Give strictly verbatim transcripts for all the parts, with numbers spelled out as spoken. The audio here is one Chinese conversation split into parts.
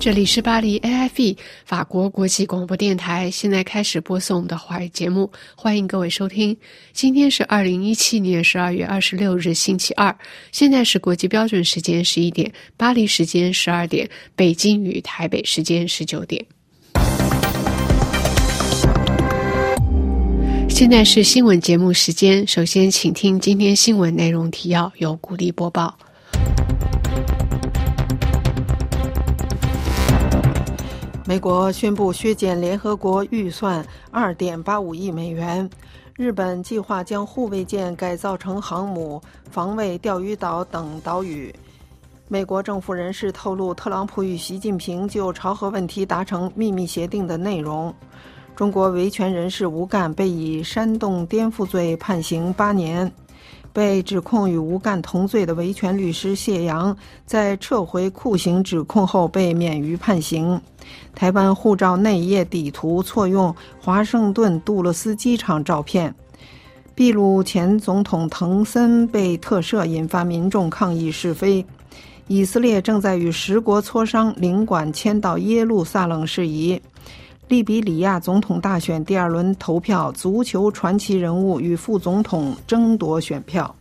这里是巴黎 A F E 法国国际广播电台，现在开始播送的华语节目，欢迎各位收听。今天是二零一七年十二月二十六日星期二，现在是国际标准时间十一点，巴黎时间十二点，北京与台北时间十九点。现在是新闻节目时间，首先请听今天新闻内容提要，由古丽播报。 美国宣布削减联合国预算 二点八五亿美元。日本计划将护卫舰改造成航母，防卫钓鱼岛等岛屿。美国政府人士透露，特朗普与习近平就朝核问题达成秘密协定的内容。中国维权人士吴干被以煽动颠覆罪判刑八年。被指控与吴干同罪的维权律师谢阳，在撤回酷刑指控后被免于判刑。台湾护照内页底图错用华盛顿杜勒斯机场照片。秘鲁前总统滕森被特赦，引发民众抗议是非。以色列正在与十国磋商领馆迁到耶路撒冷事宜。利比里亚总统大选第二轮投票，足球传奇人物与副总统争夺选票。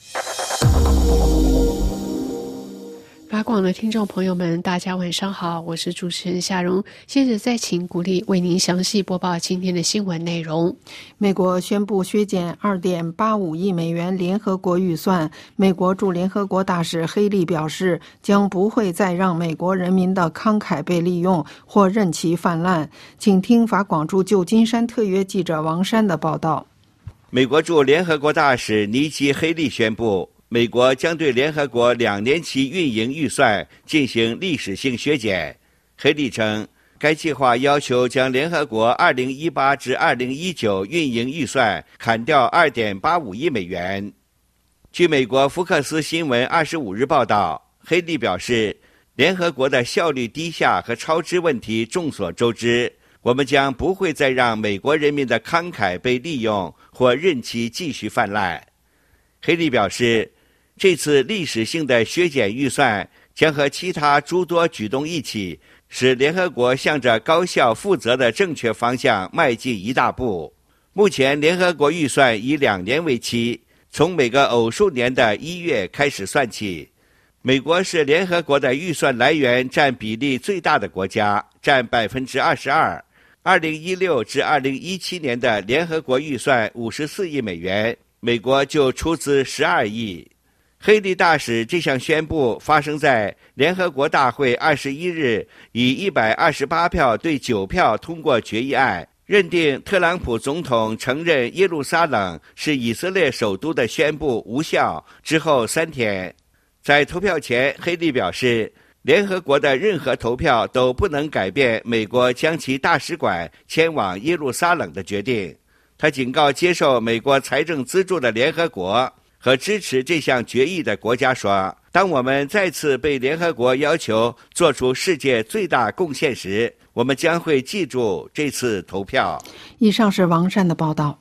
法广的听众朋友们，大家晚上好，我是主持人夏蓉。接着再请古丽为您详细播报今天的新闻内容。 美国宣布削减 二点八五亿美元联合国预算。美国驻联合国大使黑利表示，将不会再让美国人民的慷慨被利用或任其泛滥。请听法广驻旧金山特约记者王山的报道。 美国驻联合国大使尼基·黑利宣布，美国将对联合国两年期运营预算进行历史性削减。黑利称，该计划要求将联合国二零一八至二零一九运营预算砍掉 二点八五亿美元。据美国福克斯新闻二十五日报道，黑利表示，联合国的效率低下和超支问题众所周知，我们将不会再让美国人民的慷慨被利用或任其继续泛滥。黑利表示，这次历史性的削减预算将和其他诸多举动一起，使联合国向着高效负责的正确方向迈进一大步。目前联合国预算以两年为期，从每个偶数年的一月开始算起。美国是联合国的预算来源占比例最大的国家，占 百分之二十二。二零一六至二零一七年的联合国预算五十四亿美元，美国就出资十二亿。黑利大使这项宣布发生在联合国大会二十一日以一百二十八票对九票通过决议案，认定特朗普总统承认耶路撒冷是以色列首都的宣布无效之后三天。在投票前，黑利表示，联合国的任何投票都不能改变美国将其大使馆迁往耶路撒冷的决定。他警告接受美国财政资助的联合国和支持这项决议的国家说，当我们再次被联合国要求做出世界最大贡献时，我们将会记住这次投票。 以上是王善的报道。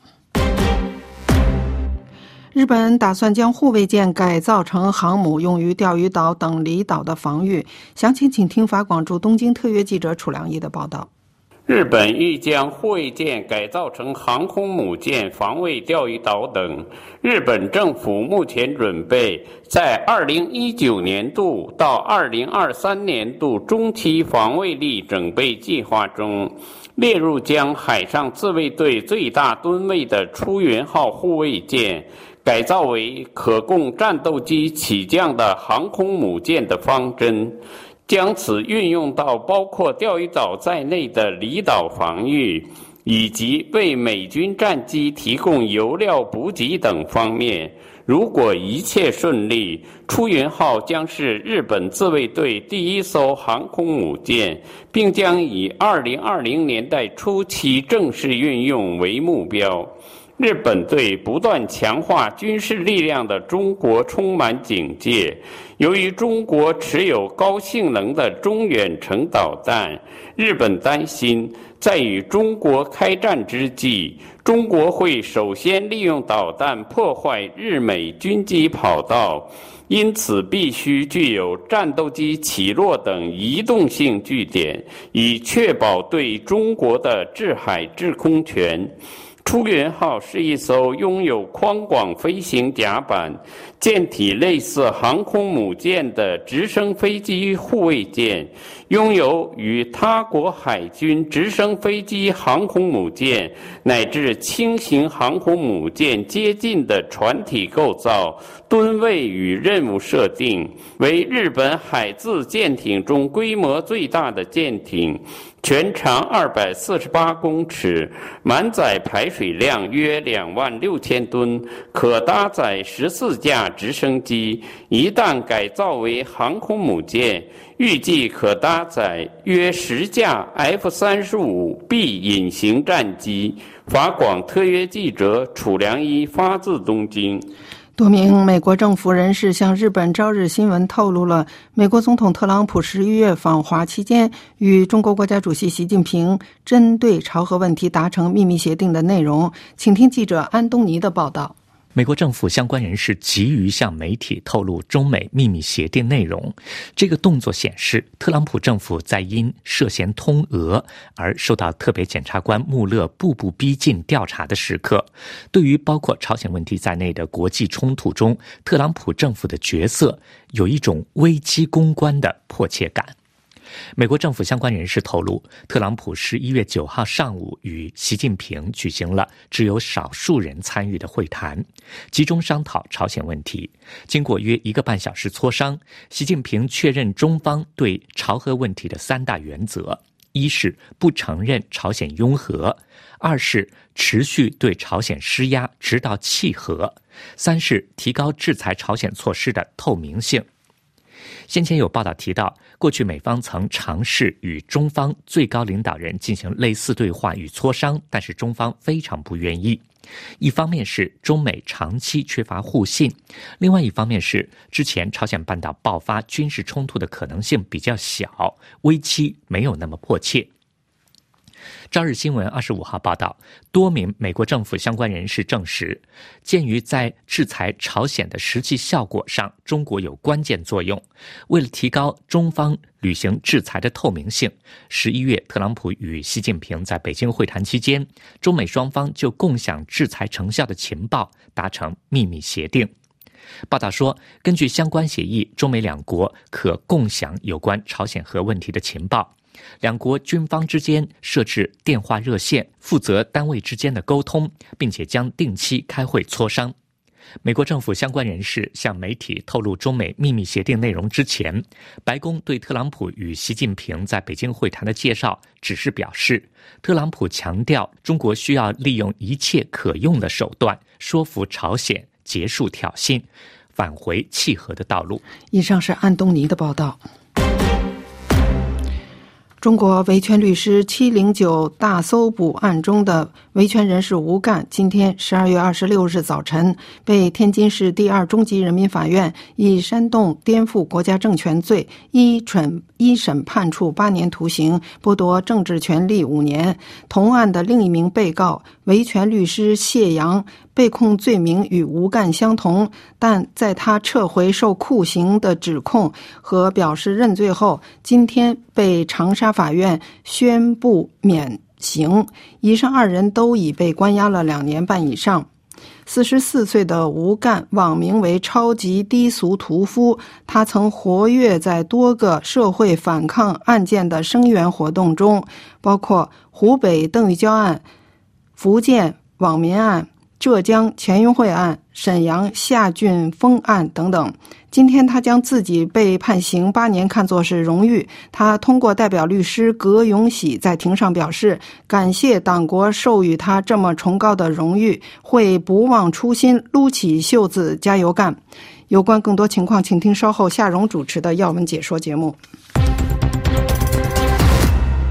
日本打算将护卫舰改造成航母，用于钓鱼岛等离岛的防御。详情请听法广驻东京特约记者楚良一的报道。 日本欲将护卫舰改造成航空母舰，防卫钓鱼岛等。日本政府目前准备在二零一九年度到二零二三年度中期防卫力整备计划中，列入将海上自卫队最大吨位的出云号护卫舰改造为可供战斗机起降的航空母舰的方针，将此运用到包括钓鱼岛在内的离岛防御，以及为美军战机提供油料补给等方面。如果一切顺利，出云号将是日本自卫队第一艘航空母舰，并将以二零二零年代初期正式运用为目标。 日本对不断强化军事力量的中国充满警戒。由于中国持有高性能的中远程导弹，日本担心在与中国开战之际，中国会首先利用导弹破坏日美军机跑道，因此必须具有战斗机起落等移动性据点，以确保对中国的制海制空权。出云号是一艘拥有宽广飞行甲板、舰体类似航空母舰的直升飞机护卫舰，拥有与他国海军直升飞机航空母舰乃至轻型航空母舰接近的船体构造、吨位与任务设定，为日本海自舰艇中规模最大的舰艇。全长二百四十八公尺，满载排水量约两万六千吨，可搭载十四架直升机。一旦改造为航空母舰，预计可搭载约十架 F 三十五 B 隐形战机。法广特约记者楚良一发自东京。 多名美国政府人士向日本朝日新闻透露了美国总统特朗普十一月访华期间与中国国家主席习近平针对朝核问题达成秘密协定的内容。请听记者安东尼的报道。 美国政府相关人士急于向媒体透露中美秘密协定内容。这个动作显示，特朗普政府在因涉嫌通俄而受到特别检察官穆勒步步逼近调查的时刻，对于包括朝鲜问题在内的国际冲突中，特朗普政府的角色有一种危机公关的迫切感。美国政府相关人士透露，特朗普十一月九号上午与习近平举行了只有少数人参与的会谈，集中商讨朝鲜问题。经过约一个半小时磋商，习近平确认中方对朝核问题的三大原则：一是不承认朝鲜拥核，二是持续对朝鲜施压直到契合，三是提高制裁朝鲜措施的透明性。先前有报道提到，过去美方曾尝试与中方最高领导人进行类似对话与磋商，但是中方非常不愿意。一方面是中美长期缺乏互信，另外一方面是之前朝鲜半岛爆发军事冲突的可能性比较小，危机没有那么迫切。朝日新闻二十五号报道，多名美国政府相关人士证实，鉴于在制裁朝鲜的实际效果上，中国有关键作用。为了提高中方履行制裁的透明性，十一月特朗普与习近平在北京会谈期间，中美双方就共享制裁成效的情报达成秘密协定。报道说，根据相关协议，中美两国可共享有关朝鲜核问题的情报。两国军方之间设置电话热线，负责单位之间的沟通，并且将定期开会磋商。美国政府相关人士向媒体透露中美秘密协定内容之前，白宫对特朗普与习近平在北京会谈的介绍只是表示，特朗普强调中国需要利用一切可用的手段说服朝鲜结束挑衅，返回契合的道路。 以上是安东尼的报道。中国维权律师七零九大搜捕案中的维权人士吴干，今天十二月二十六日早晨被天津市第二中级人民法院以煽动颠覆国家政权罪一审一审判处八年徒刑，剥夺政治权利五年。同案的另一名被告维权律师谢阳被控罪名与吴干相同，但在他撤回受酷刑的指控和表示认罪后，今天被长沙法院宣布免刑。以上二人都已被关押了两年半以上。四十四岁的吴干网名为超级低俗屠夫，他曾活跃在多个社会反抗案件的声援活动中，包括湖北邓玉娇案、福建网民案、浙江钱运会案、沈阳夏俊峰案等等。今天他将自己被判刑八年看作是荣誉。他通过代表律师葛永喜在庭上表示，感谢党国授予他这么崇高的荣誉，会不忘初心，撸起袖子加油干。有关更多情况，请听稍后夏蓉主持的要闻解说节目。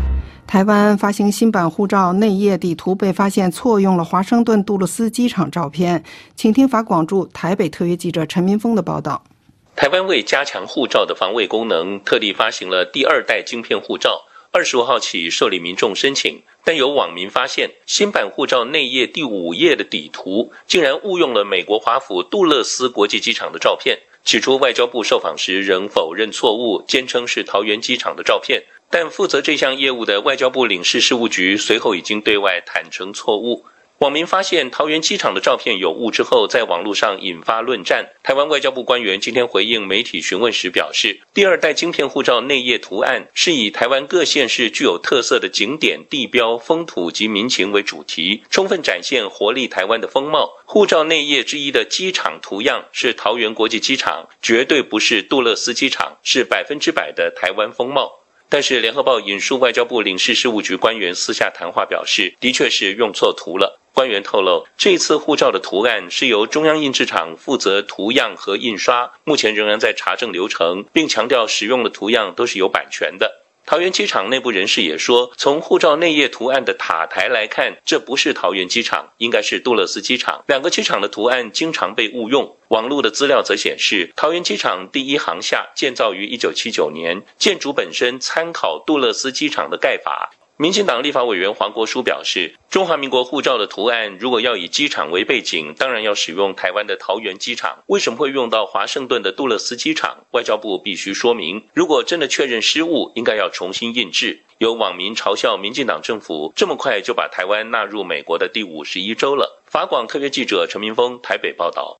台湾发行新版护照内页底图被发现错用了华盛顿杜勒斯机场照片。请听法广驻台北特约记者陈民峰的报道。 台湾为加强护照的防伪功能，特地发行了第二代晶片护照，二十五号起受理民众申请。但有网民发现，新版护照内页第五页的底图竟然误用了美国华府杜勒斯国际机场的照片。起初外交部受访时仍否认错误，坚称是桃园机场的照片，但负责这项业务的外交部领事事务局随后已经对外坦诚错误。网民发现桃园机场的照片有误之后，在网络上引发论战。台湾外交部官员今天回应媒体询问时表示，第二代晶片护照内页图案是以台湾各县市具有特色的景点、地标、风土及民情为主题，充分展现活力台湾的风貌。护照内页之一的机场图样是桃园国际机场，绝对不是杜勒斯机场，是百分之百的台湾风貌。但是联合报引述外交部领事事务局官员私下谈话表示，的确是用错图了。官员透露，这次护照的图案是由中央印制厂负责图样和印刷，目前仍然在查证流程，并强调使用的图样都是有版权的。桃园机场内部人士也说，从护照内页图案的塔台来看，这不是桃园机场，应该是杜勒斯机场。两个机场的图案经常被误用。网络的资料则显示，桃园机场第一航厦建造于一九七九年，建筑本身参考杜勒斯机场的盖法。民进党立法委员黄国书表示，中华民国护照的图案如果要以机场为背景，当然要使用台湾的桃园机场，为什么会用到华盛顿的杜勒斯机场？外交部必须说明，如果真的确认失误，应该要重新印制。有网民嘲笑民进党政府这么快就把台湾纳入美国的第五十一州了。法广特约记者陈明峰台北报道。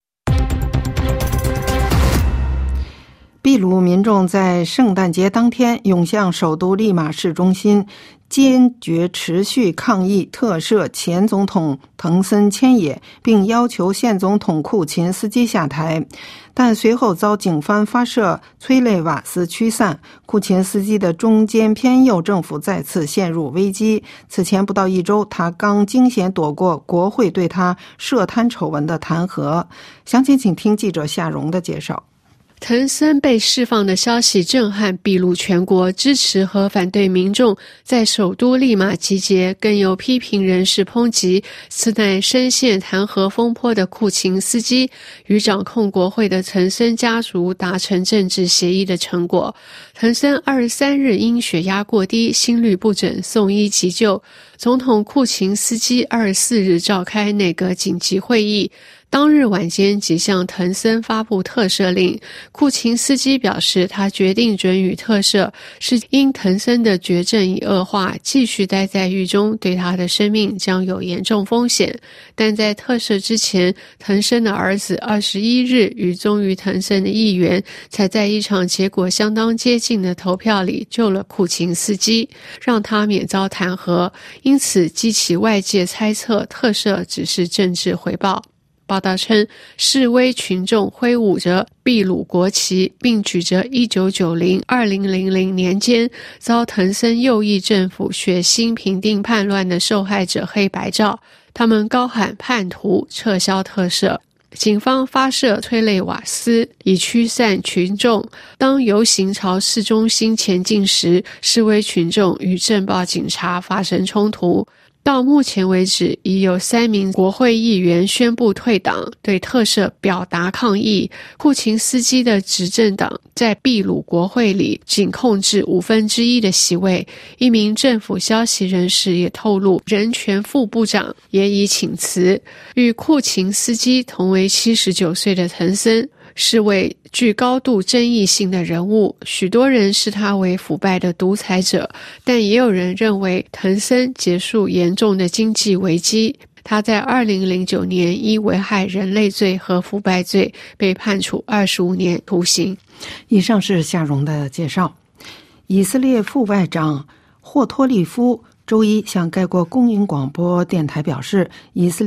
秘鲁民众在圣诞节当天涌向首都利马市中心，坚决持续抗议特赦前总统藤森千野，并要求现总统库琴斯基下台，但随后遭警方发射催泪瓦斯驱散。库琴斯基的中间偏右政府再次陷入危机。此前不到一周，他刚惊险躲过国会对他涉贪丑闻的弹劾。详情请听记者夏荣的介绍。 藤森被释放的消息震撼秘鲁全国，支持和反对民众在首都利马集结，更有批评人士抨击此乃深陷弹劾风波的库琴斯基与掌控国会的藤森家族达成政治协议的成果。藤森二十三日因血压过低、心律不整送医急救，总统库琴斯基二十四日召开内阁紧急会议，当日晚间即向藤森发布特赦令。库琴斯基表示，他决定准予特赦是因藤森的绝症已恶化，继续待在狱中对他的生命将有严重风险。但在特赦之前，藤森的儿子二十一日与忠于藤森的议员才在一场结果相当接近的投票里救了库琴斯基，让他免遭弹劾，因此激起外界猜测特赦只是政治回报。报道称，示威群众挥舞着秘鲁国旗，并举着一九九零至二零零零年间遭藤森右翼政府血腥平定叛乱的受害者黑白照，他们高喊叛徒，撤销特赦。警方发射催泪瓦斯以驱散群众。当游行朝市中心前进时，示威群众与镇暴警察发生冲突。到目前为止，已有三名国会议员宣布退党，对特赦表达抗议。库琴斯基的执政党在秘鲁国会里仅控制五分之一的席位。一名政府消息人士也透露，人权副部长也已请辞。与库琴斯基同为七十九岁的藤森是位具高度争议性的人物，许多人视他为腐败的独裁者，但也有人认为藤森结束严重的经济危机。他在二零零九年因危害人类罪和腐败罪被判处二十五年徒刑。 以上是夏荣的介绍。以色列副外长霍托利夫周一向该国公营广播电台表示，以色列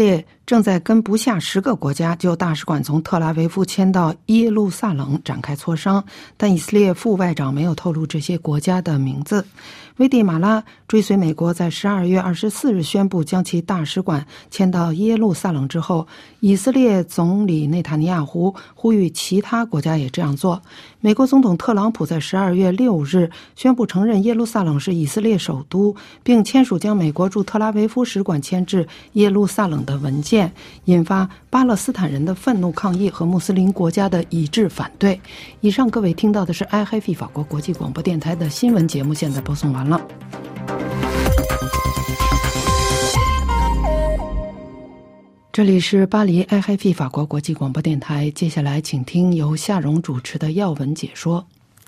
正在跟不下十个国家就大使馆从特拉维夫迁到耶路撒冷展开磋商，但以色列副外长没有透露这些国家的名字。危地马拉追随美国在十二月二十四日宣布将其大使馆迁到耶路撒冷之后，以色列总理内塔尼亚胡呼吁其他国家也这样做。美国总统特朗普在十二月六日宣布承认耶路撒冷是以色列首都，并签署将美国驻特拉维夫使馆迁至耶路撒冷的文件，引发巴勒斯坦人的愤怒抗议和穆斯林国家的一致反对。以上各位听到的是 I F I 法国国际广播电台的新闻节目，现在播送完了。这里是巴黎 I F I 法国国际广播电台，接下来请听由夏蓉主持的要闻解说。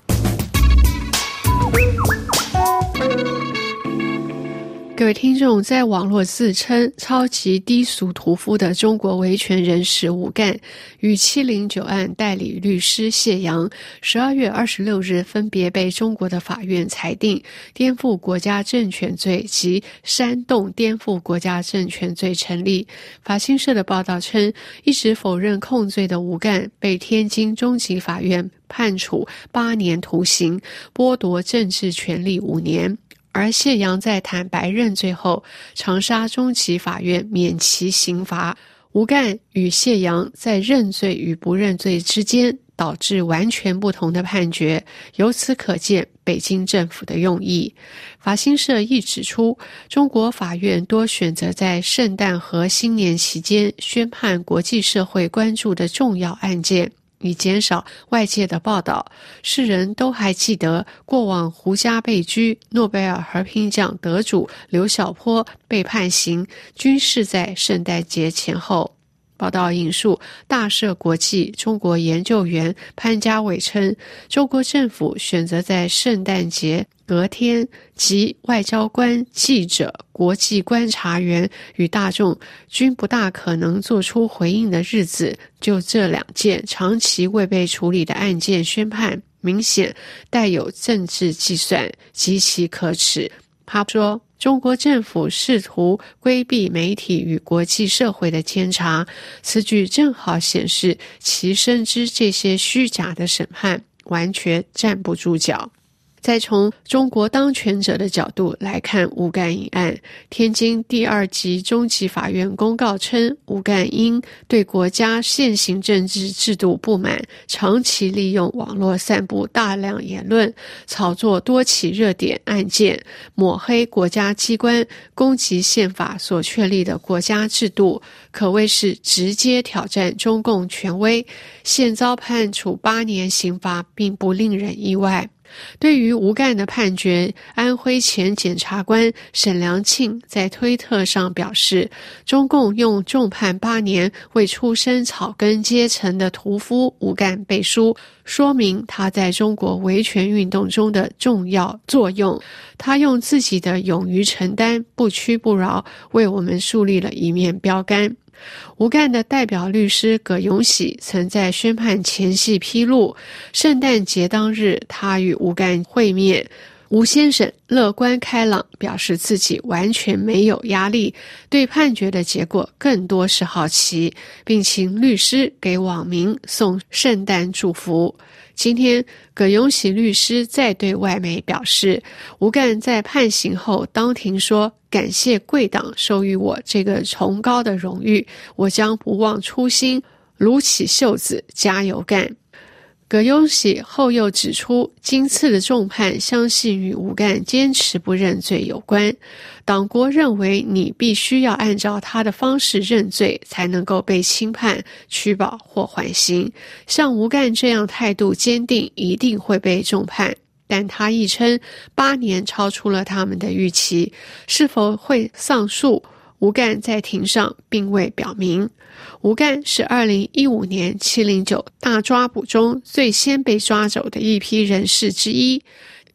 各位听众，在网络自称超级低俗屠夫的中国维权人士吴干与七零九案代理律师谢阳，十二月二十六日分别被中国的法院裁定颠覆国家政权罪及煽动颠覆国家政权罪成立。法新社的报道称，一直否认控罪的吴干被天津中级法院判处八年徒刑，剥夺政治权利五年。而谢阳在坦白认罪后，长沙中级法院免其刑罚。吴干与谢阳在认罪与不认罪之间导致完全不同的判决，由此可见北京政府的用意。法新社亦指出，中国法院多选择在圣诞和新年期间宣判国际社会关注的重要案件，以减少外界的报道。世人都还记得过往胡佳被拘，诺贝尔和平奖得主刘晓波被判刑，均是在圣诞节前后。报道引述大社国际中国研究员潘家伟称，中国政府选择在圣诞节隔天及外交官、记者、国际观察员与大众均不大可能做出回应的日子，就这两件长期未被处理的案件宣判，明显带有政治计算，极其可耻。他说，中国政府试图规避媒体与国际社会的监察，此举正好显示其深知这些虚假的审判完全站不住脚。再从中国当权者的角度来看吴干一案，天津第二级中级法院公告称，吴干因对国家现行政治制度不满，长期利用网络散布大量言论，炒作多起热点案件，抹黑国家机关，攻击宪法所确立的国家制度，可谓是直接挑战中共权威。现遭判处八年刑罚，并不令人意外。对于吴干的判决，安徽前检察官沈良庆在推特上表示，中共用重判八年为出身草根阶层的屠夫吴干背书，说明他在中国维权运动中的重要作用。他用自己的勇于承担、不屈不挠，为我们树立了一面标杆。吴干的代表律师葛永喜曾在宣判前夕披露，圣诞节当日他与吴干会面，吴先生乐观开朗，表示自己完全没有压力，对判决的结果更多是好奇，并请律师给网民送圣诞祝福。今天葛永喜律师再对外媒表示，吴干在判刑后当庭说，感谢贵党授予我这个崇高的荣誉，我将不忘初心，撸起袖子加油干。葛永喜后又指出，今次的重判相信与吴干坚持不认罪有关。党国认为你必须要按照他的方式认罪，才能够被轻判、取保或缓刑。像吴干这样态度坚定，一定会被重判。但他亦称八年超出了他们的预期，是否会上诉，吴干在庭上并未表明。吴干是二零一五年七零九大抓捕中最先被抓走的一批人士之一，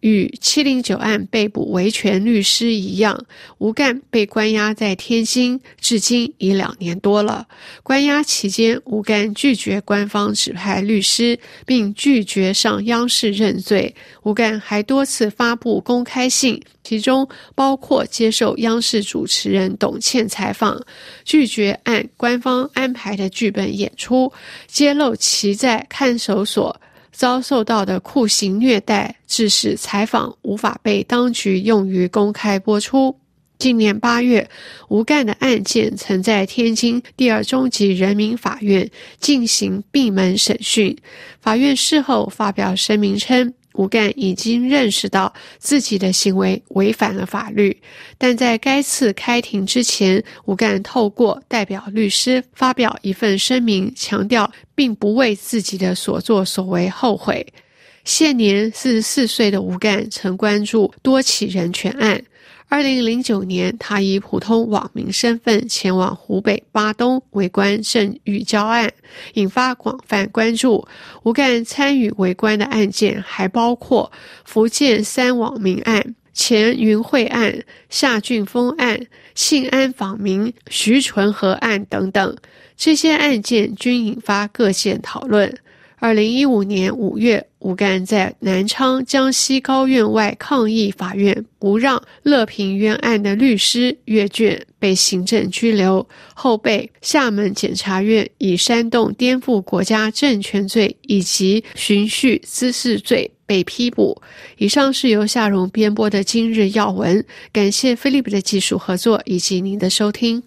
与七零九案被捕维权律师一样，吴干被关押在天津，至今已两年多了。关押期间，吴干拒绝官方指派律师，并拒绝上央视认罪。吴干还多次发布公开信，其中包括接受央视主持人董倩采访，拒绝按官方安排的剧本演出，揭露其在看守所遭受到的酷刑虐待，致使采访无法被当局用于公开播出。今年八月，吴干的案件曾在天津第二中级人民法院进行闭门审讯。法院事后发表声明称，吴干已经认识到自己的行为违反了法律，但在该次开庭之前，吴干透过代表律师发表一份声明，强调并不为自己的所作所为后悔。现年四十四岁的吴干曾关注多起人权案。二零零九年，他以普通网民身份前往湖北巴东围观郑玉娇案，引发广泛关注。吴干参与围观的案件还包括福建三网民案、钱云慧案、夏俊峰案、信安访民徐纯和案等等，这些案件均引发各界讨论。二零一五年五月，吴干在南昌江西高院外抗议法院不让乐平冤案的律师阅卷，被行政拘留，后被厦门检察院以煽动颠覆国家政权罪以及寻衅滋事罪被批捕。以上是由夏蓉编播的今日要闻，感谢菲利普的技术合作以及您的收听。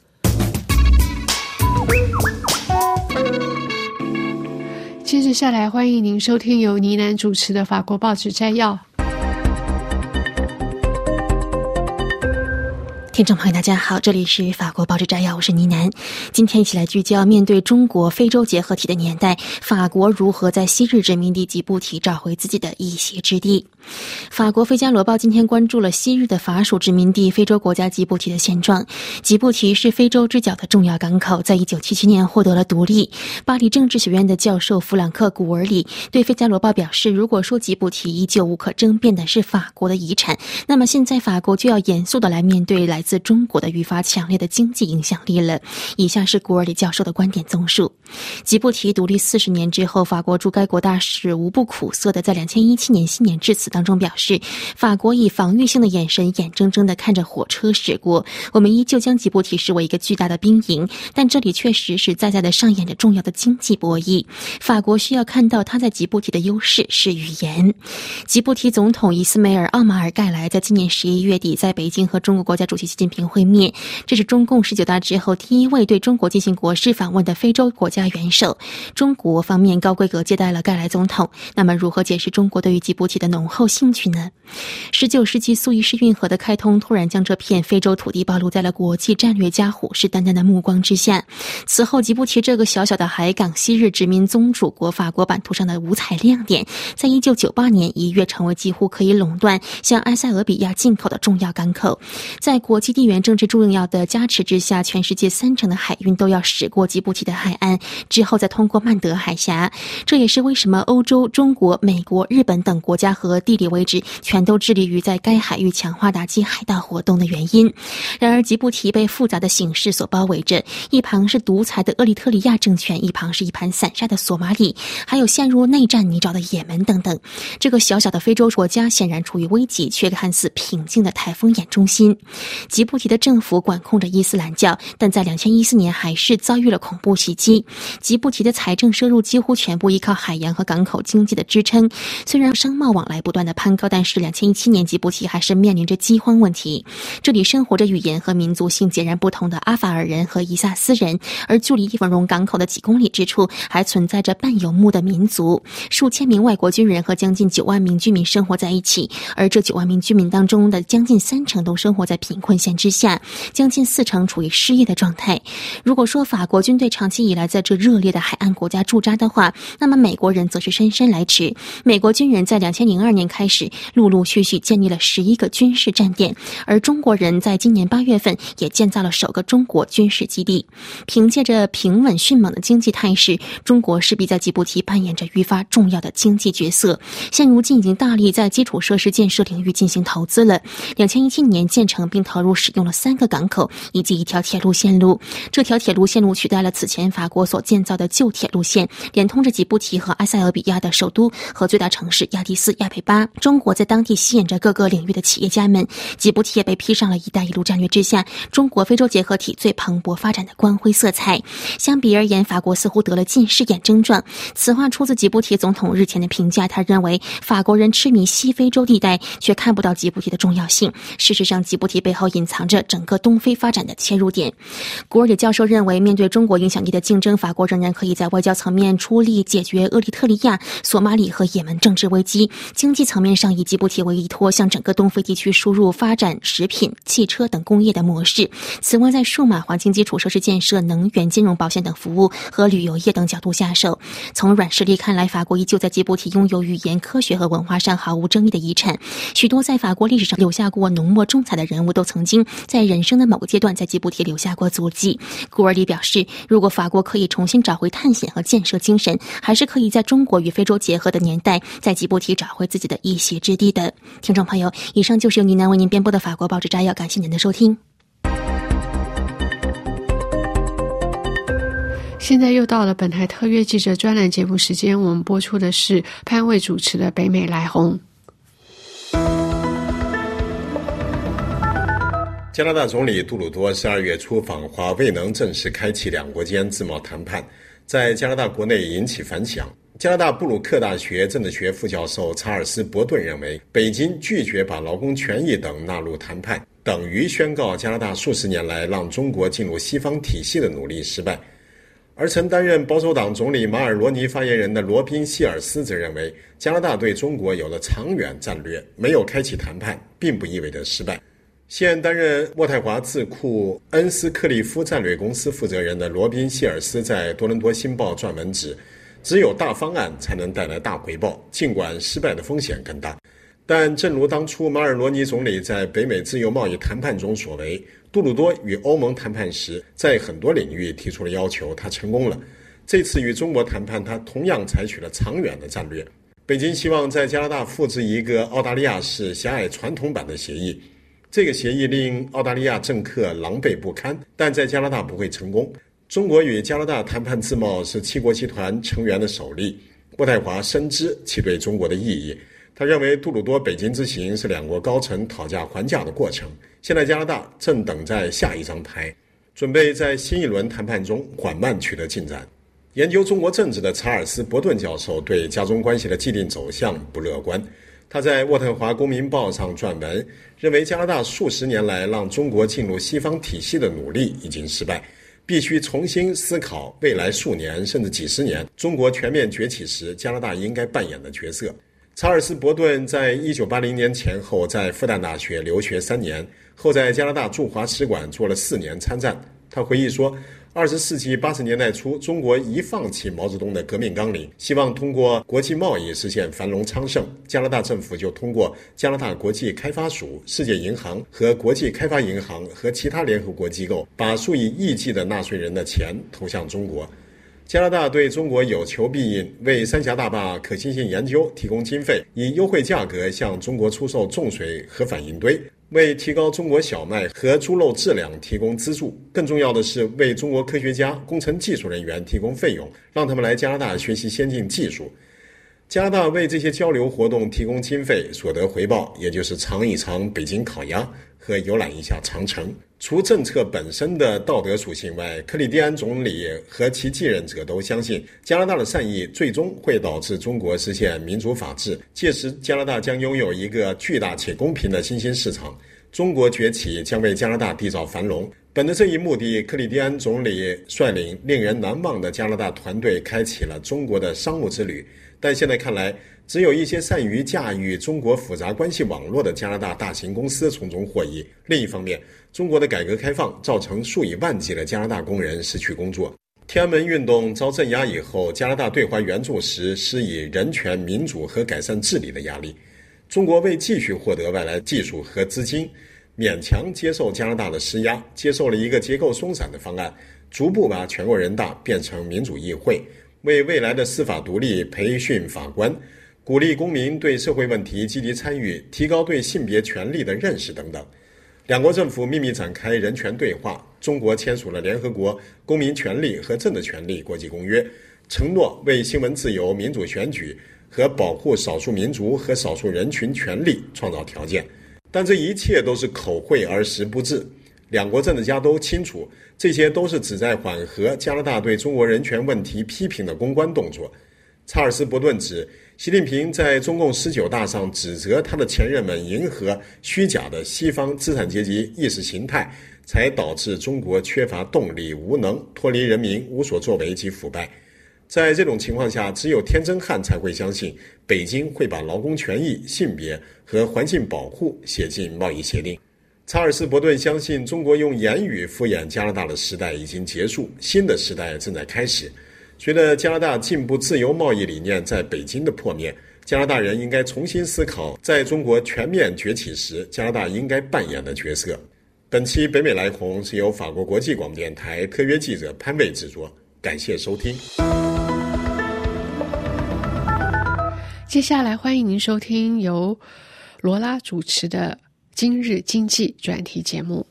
接着下来，欢迎您收听由倪楠主持的法国报纸摘要。 听众朋友大家好，这里是法国报纸摘要，我是倪楠。今天一起来聚焦面对中国非洲结合体的年代，法国如何在昔日殖民地吉布提找回自己的一席之地。法国《费加罗报》今天关注了昔日的法属殖民地非洲国家吉布提的现状。吉布提是非洲之角的重要港口，在一九七七年获得了独立。巴黎政治学院的教授弗朗克·古尔里对《费加罗报》表示，如果说吉布提依旧无可争辩的是法国的遗产，那么现在法国就要严肃地来面对来自中国的愈发强烈的经济影响力了。以下是古尔里教授的观点综述。吉布提独立四十年之后，法国驻该国大使无不苦涩地在二零一七年新年致辞当中表示，法国以防御性的眼神眼睁睁地看着火车驶过，我们依旧将吉布提视为一个巨大的兵营，但这里却实实在在地上演着重要的经济博弈。法国需要看到它在吉布提的优势是语言。吉布提总统伊斯梅尔·奥马尔·盖莱在今年十一月底在北京和中国国家主席习近平会面，这是中共十九大之后第一位对中国进行国事访问的非洲国家元首。中国方面高规格接待了盖莱总统，那么如何解释中国对于吉布提的浓厚兴趣呢？十九世纪苏伊士运河的开通突然将这片非洲土地暴露在了国际战略家虎视眈眈的目光之下。此后，吉布提这个小小的海港，昔日殖民宗主国法国版图上的五彩亮点，在一九九八年一跃成为几乎可以垄断向埃塞俄比亚进口的重要港口。在国际地缘政治重要的加持之下，全世界三成的海运都要驶过吉布提的海岸，之后再通过曼德海峡。这也是为什么欧洲、中国、美国、日本等国家和地理位置全都致力于在该海域强化打击海盗活动的原因。然而，吉布提被复杂的形势所包围着，一旁是独裁的厄立特里亚政权，一旁是一盘散沙的索马里，还有陷入内战泥沼的也门等等。这个小小的非洲国家显然处于危急却看似平静的台风眼中心。吉布提的政府管控着伊斯兰教，但在二零一四年还是遭遇了恐怖袭击。吉布提的财政收入几乎全部依靠海洋和港口经济的支撑，虽然商贸往来不断的攀高，但是二零一七年吉布提还是面临着饥荒问题。这里生活着语言和民族性截然不同的阿法尔人和伊萨斯人，而距离伊文荣港口的几公里之处还存在着半游牧的民族，数千名外国军人和将近九万名居民生活在一起，而这九万名居民当中的将近三成都生活在贫困线之下，将近四成处于失业的状态。如果说法国军队长期以来在这热烈的海岸国家驻扎的话，那么美国人则是姗姗来迟。美国军人在两千零二年开始陆陆续续建立了十一个军事站点，而中国人在今年八月份也建造了首个中国军事基地。凭借着平稳迅猛的经济态势，中国势必在吉布提扮演着愈发重要的经济角色。现如今已经大力在基础设施建设领域进行投资了。两千一七年建成并投入使用了三个港口以及一条铁路线路。这条铁路线路取代了此前法国所建造的旧铁路线，连通着吉布提和埃塞俄比亚的首都和最大城市亚的斯亚贝巴。中国在当地吸引着各个领域的企业家们，吉布提也被披上了一带一路战略之下中国非洲结合体最蓬勃发展的光辉色彩。相比而言，法国似乎得了近视眼症状。此话出自吉布提总统日前的评价，他认为法国人痴迷西非洲地带，却看不到吉布提的重要性。事实上，吉布提背后隐藏着整个东非发展的切入点。古尔里教授认为，面对中国影响力的竞争，法国仍然可以在外交层面出力解决厄立特里亚、索马里和也门政治危机，经济层面上以吉布提为依托，向整个东非地区输入发展食品、汽车等工业的模式。此外，在数码、环境基础设施建设、能源、金融、保险等服务和旅游业等角度下手。从软实力看来，法国依旧在吉布提拥有语言、科学和文化上毫无争议的遗产。许多在法国历史上留下过浓墨重彩的人物，都曾经在人生的某个阶段在吉布提留下过足迹。古尔里表示，如果法国可以重新找回探险和建设精神，还是可以在中国与非洲结合的年代，在吉布提找回自己的一席之地的。听众朋友，以上就是由倪楠为您编播的法国报纸摘要，感谢您的收听。 现在又到了本台特约记者专栏节目时间，我们播出的是潘卫主持的北美来红。 加拿大总理杜鲁多十二月初访华，未能正式开启两国间自贸谈判，在加拿大国内引起反响。加拿大布鲁克大学政治学副教授查尔斯·伯顿认为，北京拒绝把劳工权益等纳入谈判，等于宣告加拿大数十年来让中国进入西方体系的努力失败。而曾担任保守党总理马尔罗尼发言人的罗宾·希尔斯则认为，加拿大对中国有了长远战略，没有开启谈判并不意味着失败。现担任渥太华智库恩斯克利夫战略公司负责人的罗宾·希尔斯在多伦多新报撰文指，只有大方案才能带来大回报，尽管失败的风险更大。但正如当初马尔罗尼总理在北美自由贸易谈判中所为，杜鲁多与欧盟谈判时在很多领域提出了要求，他成功了。这次与中国谈判，他同样采取了长远的战略。北京希望在加拿大复制一个澳大利亚式狭隘传统版的协议，这个协议令澳大利亚政客狼狈不堪，但在加拿大不会成功。中国与加拿大谈判自贸是七国集团成员的首例，渥太华深知其对中国的意义。他认为杜鲁多北京之行是两国高层讨价还价的过程，现在加拿大正等在下一张牌，准备在新一轮谈判中缓慢取得进展。研究中国政治的查尔斯·伯顿教授对加中关系的既定走向不乐观。他在渥太华公民报上撰文，认为加拿大数十年来让中国进入西方体系的努力已经失败，必须重新思考未来数年甚至几十年中国全面崛起时加拿大应该扮演的角色。查尔斯·伯顿在一九八零年前后在复旦大学留学三年，后在加拿大驻华使馆做了四年参战。他回忆说，二十世纪八十年代初，中国一放弃毛泽东的革命纲领，希望通过国际贸易实现繁荣昌盛，加拿大政府就通过加拿大国际开发署、世界银行和国际开发银行和其他联合国机构，把数以亿计的纳税人的钱投向中国。加拿大对中国有求必应，为三峡大坝可行性研究提供经费，以优惠价格向中国出售重水和反应堆，为提高中国小麦和猪肉质量提供资助。更重要的是，为中国科学家、工程技术人员提供费用，让他们来加拿大学习先进技术。加拿大为这些交流活动提供经费，所得回报也就是尝一尝北京烤鸭和游览一下长城。除政策本身的道德属性外，克里蒂安总理和其继任者都相信，加拿大的善意最终会导致中国实现民主法治，届时加拿大将拥有一个巨大且公平的新兴市场。中国崛起将为加拿大缔造繁荣。本本着这一目的，克里蒂安总理率领令人难忘的加拿大团队开启了中国的商务之旅。但现在看来，只有一些善于驾驭中国复杂关系网络的加拿大大型公司从中获益。另一方面，中国的改革开放造成数以万计的加拿大工人失去工作。天安门运动遭镇压以后，加拿大对华援助时施以人权、民主和改善治理的压力。中国为继续获得外来技术和资金，勉强接受加拿大的施压，接受了一个结构松散的方案，逐步把全国人大变成民主议会，为未来的司法独立培训法官，鼓励公民对社会问题积极参与，提高对性别权利的认识等等。两国政府秘密展开人权对话，中国签署了联合国公民权利和政治权利国际公约，承诺为新闻自由、民主选举和保护少数民族和少数人群权利创造条件。但这一切都是口惠而实不至。两国政治家都清楚，这些都是旨在缓和加拿大对中国人权问题批评的公关动作。查尔斯·伯顿指，习近平在中共十九大上指责他的前任们迎合虚假的西方资产阶级意识形态，才导致中国缺乏动力、无能，脱离人民，无所作为及腐败。在这种情况下，只有天真汉才会相信北京会把劳工权益、性别和环境保护写进贸易协定。查尔斯·伯顿相信，中国用言语敷衍加拿大的时代已经结束，新的时代正在开始。随着加拿大进步自由贸易理念在北京的破灭，加拿大人应该重新思考，在中国全面崛起时，加拿大应该扮演的角色。本期北美来红是由法国国际广播电台特约记者潘卫制作，感谢收听。 接下来欢迎您收听由罗拉主持的今日经济专题节目。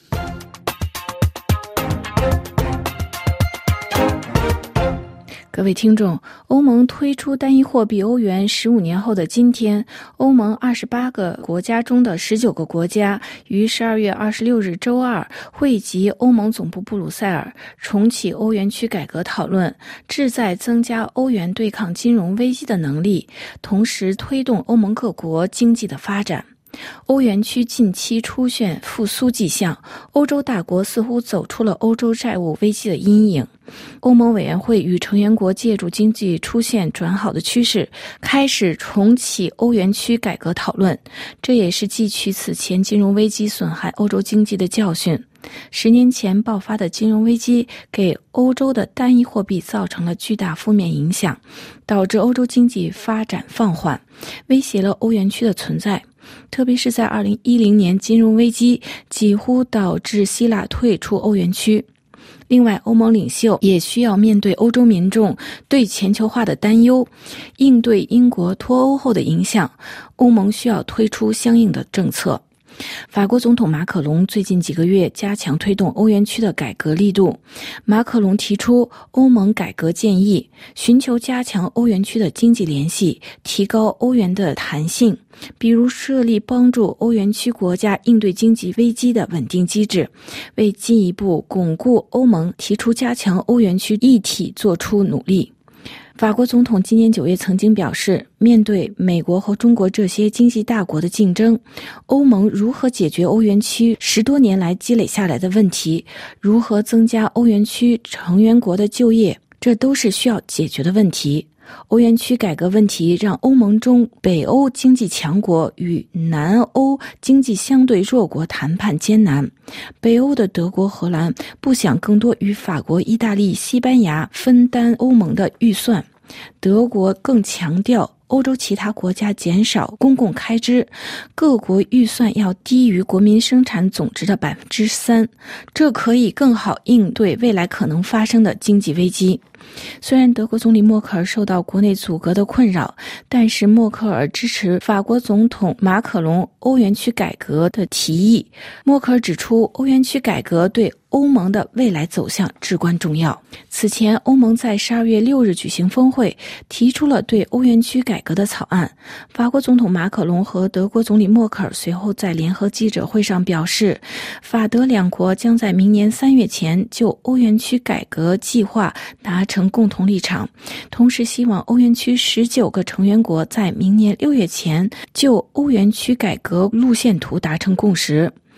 各位听众，欧盟推出单一货币欧元十五年后的今天，欧盟二十八个国家中的十九个国家于十二月二十六日周二汇集欧盟总部布鲁塞尔，重启欧元区改革讨论，旨在增加欧元对抗金融危机的能力，同时推动欧盟各国经济的发展。欧元区近期出现复苏迹象，欧洲大国似乎走出了欧洲债务危机的阴影。欧盟委员会与成员国借助经济出现转好的趋势，开始重启欧元区改革讨论，这也是汲取此前金融危机损害欧洲经济的教训。十年前爆发的金融危机给欧洲的单一货币造成了巨大负面影响，导致欧洲经济发展放缓，威胁了欧元区的存在。特别是在二零一零年金融危机几乎导致希腊退出欧元区。另外，欧盟领袖也需要面对欧洲民众对全球化的担忧，应对英国脱欧后的影响，欧盟需要推出相应的政策。法国总统马克龙最近几个月加强推动欧元区的改革力度。马克龙提出欧盟改革建议，寻求加强欧元区的经济联系，提高欧元的弹性，比如设立帮助欧元区国家应对经济危机的稳定机制，为进一步巩固欧盟提出加强欧元区一体做出努力。法国总统今年九月曾经表示，面对美国和中国这些经济大国的竞争，欧盟如何解决欧元区十多年来积累下来的问题，如何增加欧元区成员国的就业，这都是需要解决的问题。欧元区改革问题让欧盟中北欧经济强国与南欧经济相对弱国谈判艰难。北欧的德国、荷兰不想更多与法国、意大利、西班牙分担欧盟的预算，德国更强调欧洲其他国家减少公共开支，各国预算要低于国民生产总值的百分之三，这可以更好应对未来可能发生的经济危机。虽然德国总理默克尔受到国内阻隔的困扰，但是默克尔支持法国总统马克龙欧元区改革的提议。默克尔指出，欧元区改革对欧盟的未来走向至关重要。此前，欧盟在十二月六日举行峰会，提出了对欧元区改革的草案。法国总统马克龙和德国总理默克尔随后在联合记者会上表示，法德两国将在明年三月前就欧元区改革计划达成共同立场，同时希望欧元区十九个成员国在明年六月前就欧元区改革路线图达成共识。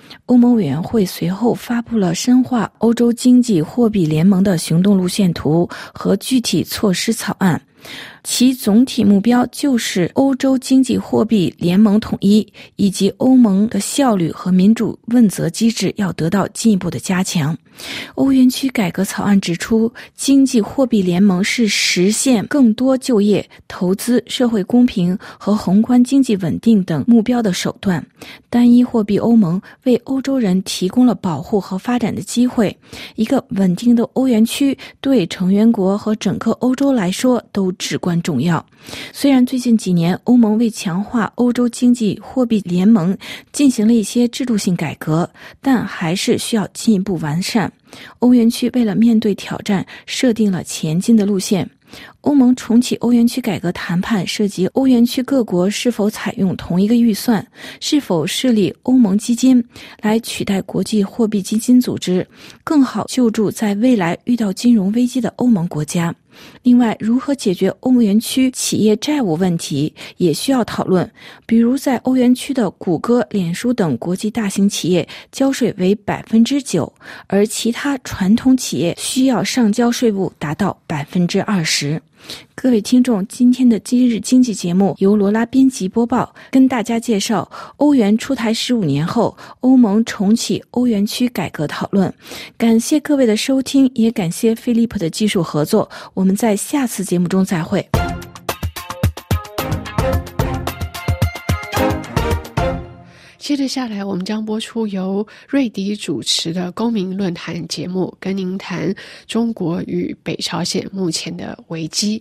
欧盟委员会随后发布了深化欧洲经济货币联盟的行动路线图和具体措施草案。其总体目标就是欧洲经济货币联盟统一，以及欧盟的效率和民主问责机制要得到进一步的加强。欧元区改革草案指出，经济货币联盟是实现更多就业、投资、社会公平和宏观经济稳定等目标的手段。单一货币欧盟为欧洲人提供了保护和发展的机会。一个稳定的欧元区对成员国和整个欧洲来说都至关重要。虽然最近几年欧盟为强化欧洲经济货币联盟进行了一些制度性改革，但还是需要进一步完善。欧元区为了面对挑战，设定了前进的路线。欧盟重启欧元区改革谈判涉及欧元区各国是否采用同一个预算，是否设立欧盟基金来取代国际货币基金组织，更好救助在未来遇到金融危机的欧盟国家。另外，如何解决欧元区企业债务问题也需要讨论，比如在欧元区的谷歌、脸书等国际大型企业交税为百分之九，而其他传统企业需要上交税务达到百分之二十。各位听众，今天的今日经济节目由罗拉编辑播报，跟大家介绍欧元出台十五年后，欧盟重启欧元区改革讨论。感谢各位的收听，也感谢飞利浦的技术合作。我们在下次节目中再会。 接着下来，我们将播出由瑞迪主持的公民论坛节目，跟您谈中国与北朝鲜目前的危机。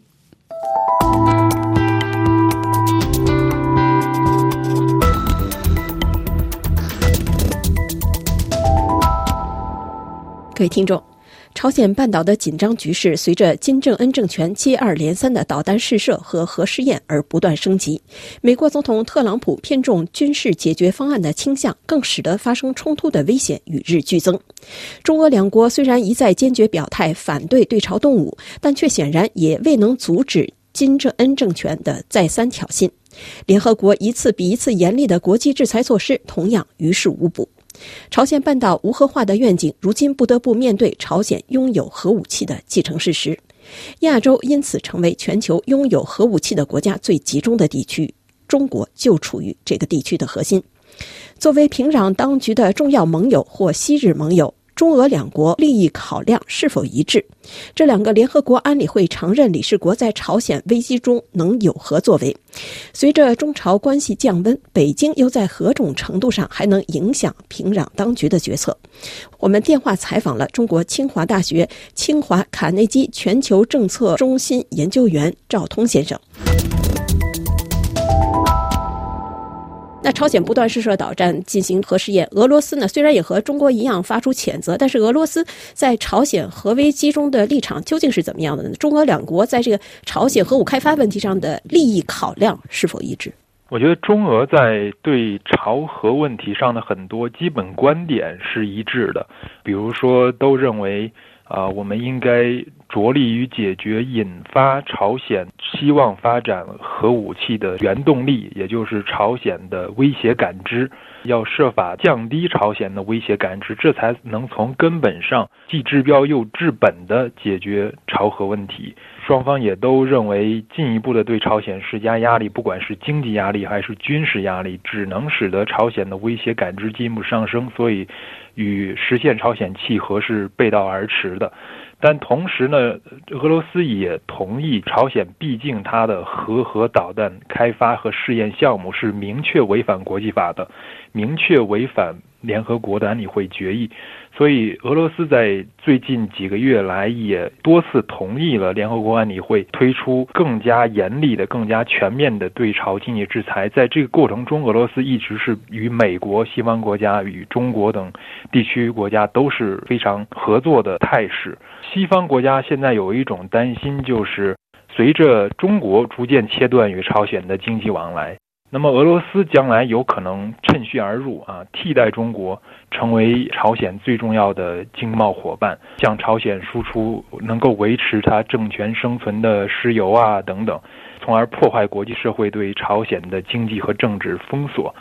各位听众，朝鲜半岛的紧张局势随着金正恩政权接二连三的导弹试射和核试验而不断升级。美国总统特朗普偏重军事解决方案的倾向，更使得发生冲突的危险与日俱增。中俄两国虽然一再坚决表态反对对朝动武，但却显然也未能阻止金正恩政权的再三挑衅。联合国一次比一次严厉的国际制裁措施同样于事无补。朝鲜半岛无核化的愿景，如今不得不面对朝鲜拥有核武器的既成事实。亚洲因此成为全球拥有核武器的国家最集中的地区，中国就处于这个地区的核心。作为平壤当局的重要盟友或昔日盟友，中俄两国利益考量是否一致？这两个联合国安理会常任理事国在朝鲜危机中能有何作为？随着中朝关系降温，北京又在何种程度上还能影响平壤当局的决策？我们电话采访了中国清华大学清华卡内基全球政策中心研究员赵通先生。那朝鲜不断试射导弹进行核试验，俄罗斯呢虽然也和中国一样发出谴责，但是俄罗斯在朝鲜核危机中的立场究竟是怎么样的呢？中俄两国在这个朝鲜核武开发问题上的利益考量是否一致？ 我觉得中俄在对朝核问题上的很多基本观点是一致的，比如说都认为啊、呃，我们应该着力于解决引发朝鲜希望发展核武器的原动力，也就是朝鲜的威胁感知，要设法降低朝鲜的威胁感知，这才能从根本上既治标又治本地解决朝核问题。双方也都认为进一步的对朝鲜施加压力，不管是经济压力还是军事压力，只能使得朝鲜的威胁感知进一步上升，所以与实现朝鲜契合是背道而驰的。但同时呢，俄罗斯也同意朝鲜毕竟它的核核导弹开发和试验项目是明确违反国际法的，明确违反联合国的安理会决议，所以俄罗斯在最近几个月来也多次同意了联合国安理会推出更加严厉的、更加全面的对朝经济制裁。在这个过程中，俄罗斯一直是与美国、西方国家、与中国等地区国家都是非常合作的态势。西方国家现在有一种担心，就是随着中国逐渐切断与朝鲜的经济往来，那么俄罗斯将来有可能趁虚而入啊，替代中国成为朝鲜最重要的经贸伙伴，向朝鲜输出能够维持它政权生存的石油啊等等，从而破坏国际社会对朝鲜的经济和政治封锁。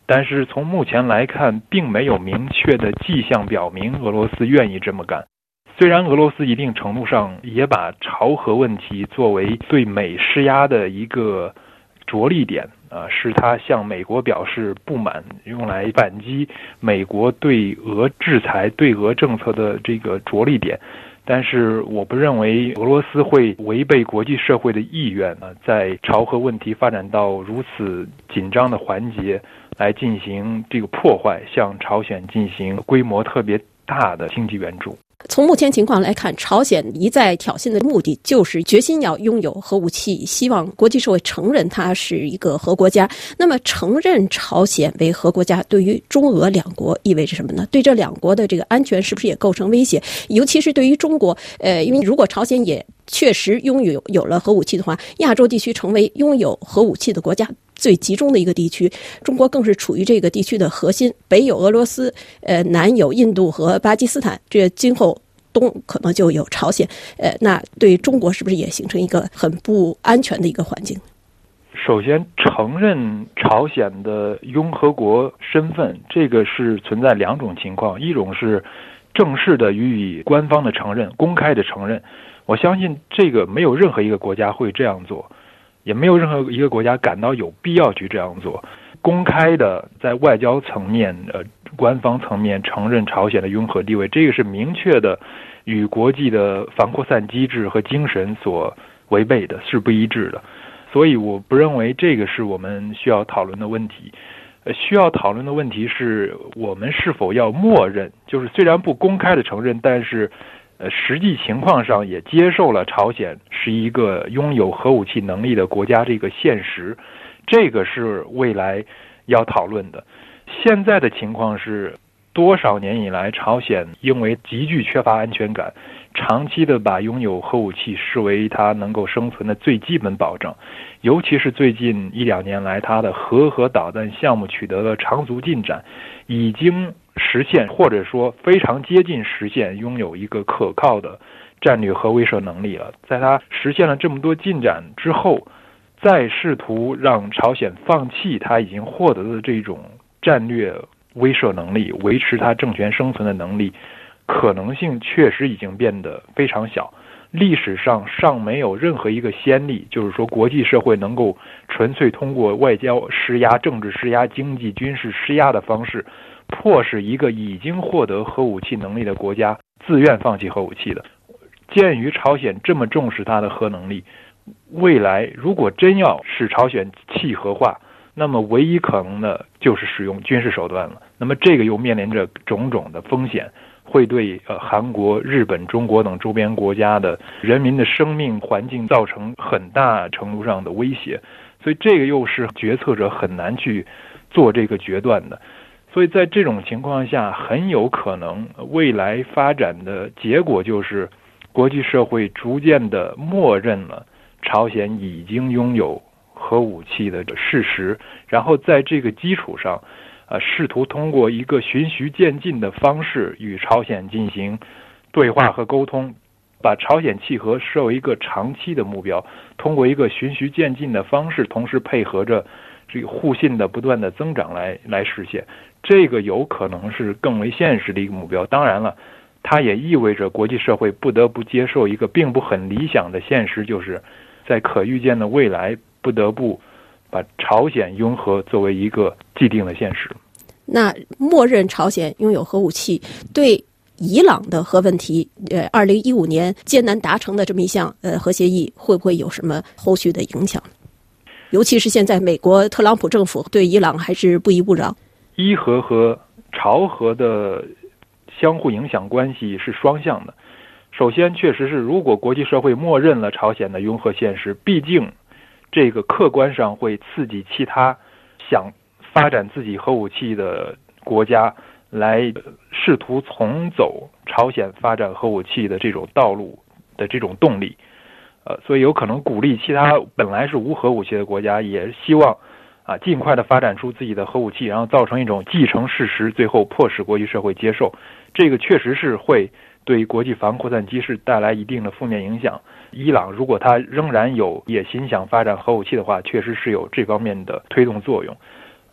但是从目前来看，并没有明确的迹象表明俄罗斯愿意这么干。虽然俄罗斯一定程度上也把朝核问题作为对美施压的一个着力点，啊，是他向美国表示不满，用来反击美国对俄制裁、对俄政策的这个着力点。但是我不认为俄罗斯会违背国际社会的意愿啊，在朝核问题发展到如此紧张的环节来进行这个破坏，向朝鲜进行规模特别大的经济援助。 从目前情况来看，朝鲜一再挑衅的目的就是决心要拥有核武器，希望国际社会承认它是一个核国家。那么承认朝鲜为核国家对于中俄两国意味着什么呢？对这两国的这个安全是不是也构成威胁？尤其是对于中国，呃，因为如果朝鲜也确实拥有有了核武器的话，亚洲地区成为拥有核武器的国家最集中的一个地区，中国更是处于这个地区的核心，北有俄罗斯，呃，南有印度和巴基斯坦，这今后东可能就有朝鲜，呃，那对中国是不是也形成一个很不安全的一个环境？ 首先，承认朝鲜的拥核国身份，这个是存在两种情况，一种是正式的予以官方的承认、公开的承认，我相信这个没有任何一个国家会这样做，也没有任何一个国家感到有必要去这样做。公开的在外交层面、呃官方层面承认朝鲜的拥核地位，这个是明确的与国际的反扩散机制和精神所违背的，是不一致的。所以我不认为这个是我们需要讨论的问题。呃，需要讨论的问题是我们是否要默认，就是虽然不公开的承认，但是呃实际情况上也接受了朝鲜是一个拥有核武器能力的国家这个现实，这个是未来要讨论的。现在的情况是，多少年以来，朝鲜因为极具缺乏安全感，长期的把拥有核武器视为它能够生存的最基本保障。尤其是最近一两年来，它的核和导弹项目取得了长足进展，已经实现或者说非常接近实现拥有一个可靠的战略核威慑能力了。在它实现了这么多进展之后，再试图让朝鲜放弃它已经获得的这种战略威慑能力，维持它政权生存的能力，可能性确实已经变得非常小。历史上尚没有任何一个先例，就是说国际社会能够纯粹通过外交施压、政治施压、经济军事施压的方式，迫使一个已经获得核武器能力的国家自愿放弃核武器的。鉴于朝鲜这么重视它的核能力，未来如果真要使朝鲜弃核化，那么唯一可能的就是使用军事手段了。那么这个又面临着种种的风险，会对呃韩国、日本、中国等周边国家的人民的生命环境造成很大程度上的威胁。所以这个又是决策者很难去做这个决断的。所以在这种情况下，很有可能未来发展的结果就是国际社会逐渐的默认了朝鲜已经拥有核武器的事实，然后在这个基础上，呃，试图通过一个循序渐进的方式与朝鲜进行对话和沟通，把朝鲜弃核设为一个长期的目标，通过一个循序渐进的方式，同时配合着这个互信的不断的增长来来实现。这个有可能是更为现实的一个目标。当然了，它也意味着国际社会不得不接受一个并不很理想的现实，就是在可预见的未来不得不把朝鲜拥核作为一个既定的现实。 那默认朝鲜拥有核武器，对伊朗的核问题，呃，二零一五年艰难达成的这么一项呃核协议，会不会有什么后续的影响？尤其是现在美国特朗普政府对伊朗还是不依不饶。 伊核和朝核的相互影响关系是双向的。首先，确实是如果国际社会默认了朝鲜的拥核现实，毕竟这个客观上会刺激其他想发展自己核武器的国家来试图重走朝鲜发展核武器的这种道路的这种动力，呃，所以有可能鼓励其他本来是无核武器的国家，也希望啊尽快的发展出自己的核武器，然后造成一种既成事实，最后迫使国际社会接受。这个确实是会对国际防扩散机制带来一定的负面影响。伊朗如果他仍然有野心想发展核武器的话，确实是有这方面的推动作用。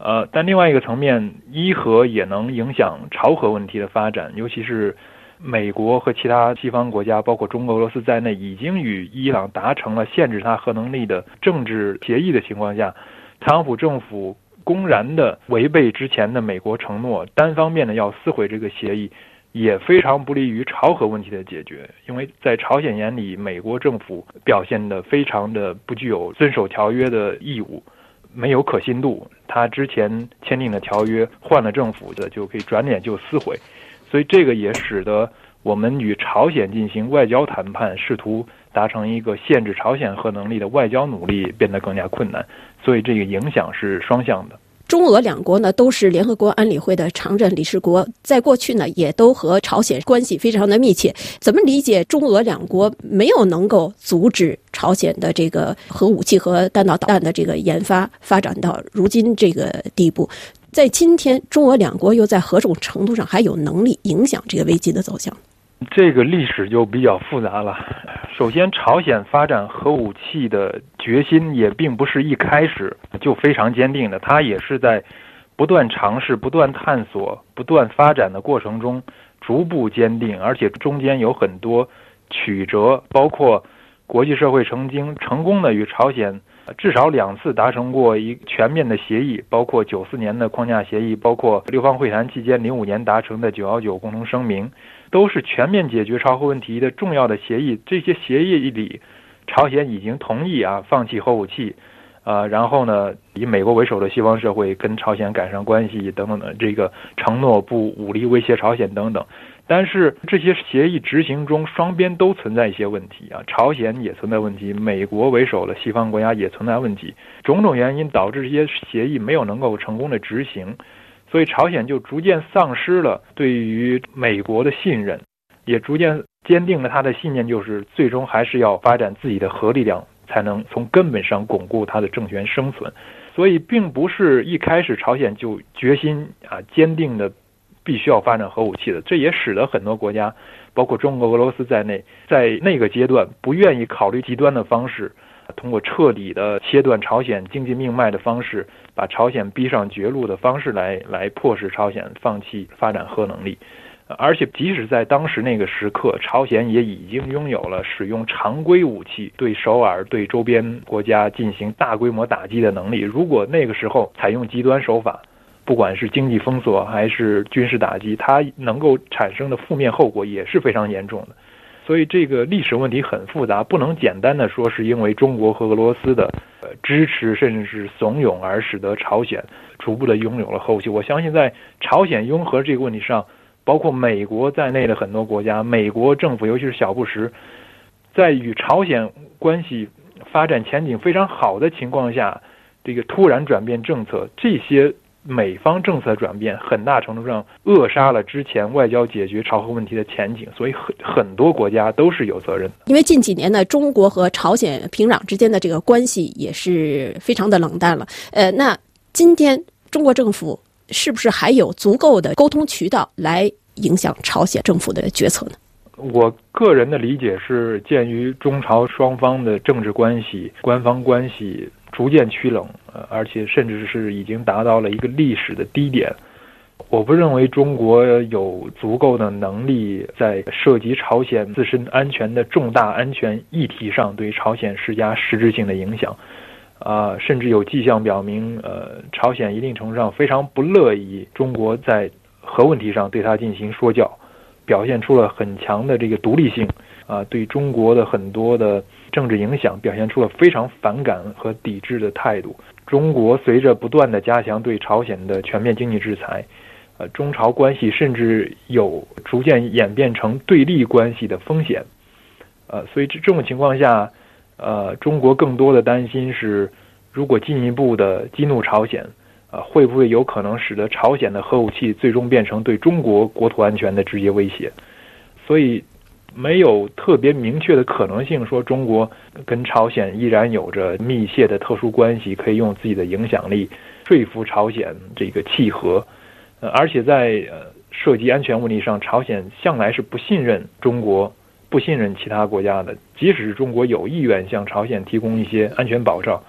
呃，但另外一个层面，伊核也能影响朝核问题的发展，尤其是美国和其他西方国家，包括中国、俄罗斯在内，已经与伊朗达成了限制它核能力的政治协议的情况下，特朗普政府公然的违背之前的美国承诺，单方面的要撕毁这个协议，也非常不利于朝核问题的解决。因为在朝鲜眼里，美国政府表现得非常的不具有遵守条约的义务，没有可信度。他之前签订的条约换了政府的就可以转脸就撕毁，所以这个也使得我们与朝鲜进行外交谈判，试图达成一个限制朝鲜核能力的外交努力变得更加困难，所以这个影响是双向的。 中俄两国呢都是联合国安理会的常任理事国，在过去呢也都和朝鲜关系非常的密切。怎么理解中俄两国没有能够阻止朝鲜的这个核武器和弹道导弹的这个研发发展到如今这个地步？在今天，中俄两国又在何种程度上还有能力影响这个危机的走向？ 这个历史就比较复杂了。首先，朝鲜发展核武器的决心也并不是一开始就非常坚定的，它也是在不断尝试、不断探索、不断发展的过程中逐步坚定，而且中间有很多曲折，包括国际社会曾经成功的与朝鲜至少两次达成过一全面的协议，包括九四年的框架协议，包括六方会谈期间零五年达成的九一九共同声明，都是全面解决朝核问题的重要的协议。这些协议里，朝鲜已经同意啊放弃核武器，呃，然后呢，以美国为首的西方社会跟朝鲜改善关系等等的这个承诺，不武力威胁朝鲜等等。但是这些协议执行中，双边都存在一些问题啊，朝鲜也存在问题，美国为首的西方国家也存在问题，种种原因导致这些协议没有能够成功的执行，所以朝鲜就逐渐丧失了对于美国的信任，也逐渐坚定了他的信念，就是最终还是要发展自己的核力量，才能从根本上巩固他的政权生存。所以并不是一开始朝鲜就决心啊坚定的必须要发展核武器的，这也使得很多国家，包括中国、俄罗斯在内，在那个阶段不愿意考虑极端的方式，通过彻底的切断朝鲜经济命脉的方式，把朝鲜逼上绝路的方式来来迫使朝鲜放弃发展核能力。而且即使在当时那个时刻，朝鲜也已经拥有了使用常规武器对首尔、对周边国家进行大规模打击的能力。如果那个时候采用极端手法，不管是经济封锁还是军事打击，它能够产生的负面后果也是非常严重的。所以这个历史问题很复杂，不能简单的说是因为中国和俄罗斯的呃支持甚至是怂恿而使得朝鲜逐步的拥有了核武器。我相信在朝鲜拥核这个问题上，包括美国在内的很多国家，美国政府尤其是小布什，在与朝鲜关系发展前景非常好的情况下，这个突然转变政策，这些美方政策转变很大程度上扼杀了之前外交解决朝核问题的前景，所以很很多国家都是有责任的。 因为近几年呢，中国和朝鲜平壤之间的这个关系也是非常的冷淡了。呃，那今天中国政府是不是还有足够的沟通渠道来影响朝鲜政府的决策呢？ 我个人的理解是，鉴于中朝双方的政治关系、官方关系逐渐趋冷，呃，而且甚至是已经达到了一个历史的低点，我不认为中国有足够的能力在涉及朝鲜自身安全的重大安全议题上对朝鲜施加实质性的影响。啊、呃，甚至有迹象表明，呃，朝鲜一定程度上非常不乐意中国在核问题上对它进行说教，表现出了很强的这个独立性，啊、呃，对中国的很多的政治影响表现出了非常反感和抵制的态度。中国随着不断的加强对朝鲜的全面经济制裁，呃，中朝关系甚至有逐渐演变成对立关系的风险。呃，所以这这种情况下，呃，中国更多的担心是，如果进一步的激怒朝鲜，啊、呃，会不会有可能使得朝鲜的核武器最终变成对中国国土安全的直接威胁？所以，没有特别明确的可能性说中国跟朝鲜依然有着密切的特殊关系，可以用自己的影响力说服朝鲜这个契合。呃，而且在呃涉及安全问题上，朝鲜向来是不信任中国，不信任其他国家的。即使是中国有意愿向朝鲜提供一些安全保障，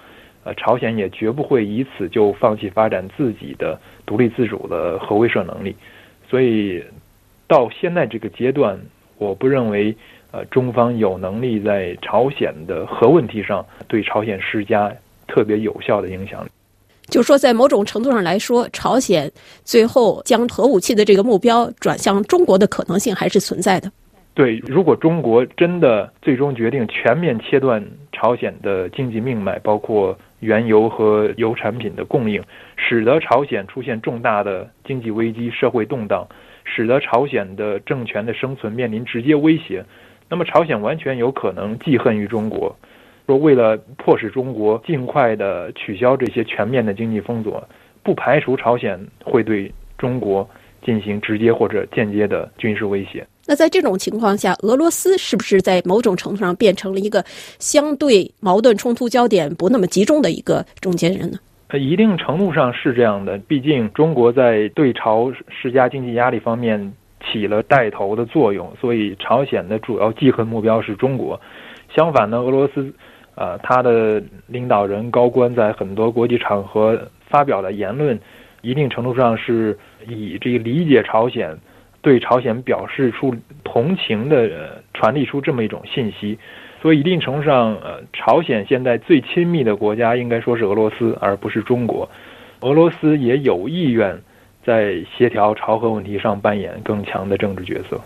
呃，朝鲜也绝不会以此就放弃发展自己的独立自主的核威慑能力。所以到现在这个阶段，我不认为呃中方有能力在朝鲜的核问题上对朝鲜施加特别有效的影响力。 就说在某种程度上来说，朝鲜最后将核武器的这个目标转向中国的可能性还是存在的。 对，如果中国真的最终决定全面切断朝鲜的经济命脉，包括原油和油产品的供应，使得朝鲜出现重大的经济危机、社会动荡，使得朝鲜的政权的生存面临直接威胁，那么朝鲜完全有可能记恨于中国，说为了迫使中国尽快的取消这些全面的经济封锁，不排除朝鲜会对中国进行直接或者间接的军事威胁。 那在这种情况下，俄罗斯是不是在某种程度上变成了一个相对矛盾冲突焦点不那么集中的一个中间人呢？ 一定程度上是这样的，毕竟中国在对朝施加经济压力方面起了带头的作用，所以朝鲜的主要记恨目标是中国。相反呢，俄罗斯呃，他的领导人高官在很多国际场合发表的言论，一定程度上是以这个理解朝鲜、对朝鲜表示出同情的、呃、传递出这么一种信息。所以一定程度上，呃，朝鲜现在最亲密的国家应该说是俄罗斯，而不是中国。俄罗斯也有意愿在协调朝核问题上扮演更强的政治角色。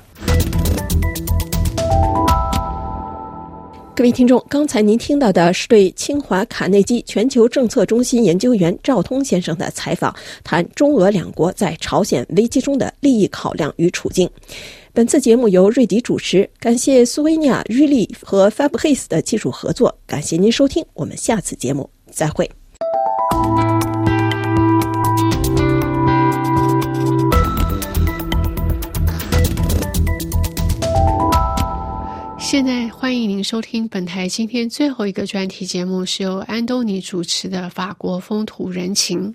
各位听众，刚才您听到的是对清华卡内基全球政策中心研究员赵通先生的采访，谈中俄两国在朝鲜危机中的利益考量与处境。本次节目由瑞迪主持，感谢苏维尼亚、瑞丽和 Fabhase 的技术合作，感谢您收听，我们下次节目再会。 现在欢迎您收听本台今天最后一个专题节目，是由安东尼主持的法国风土人情。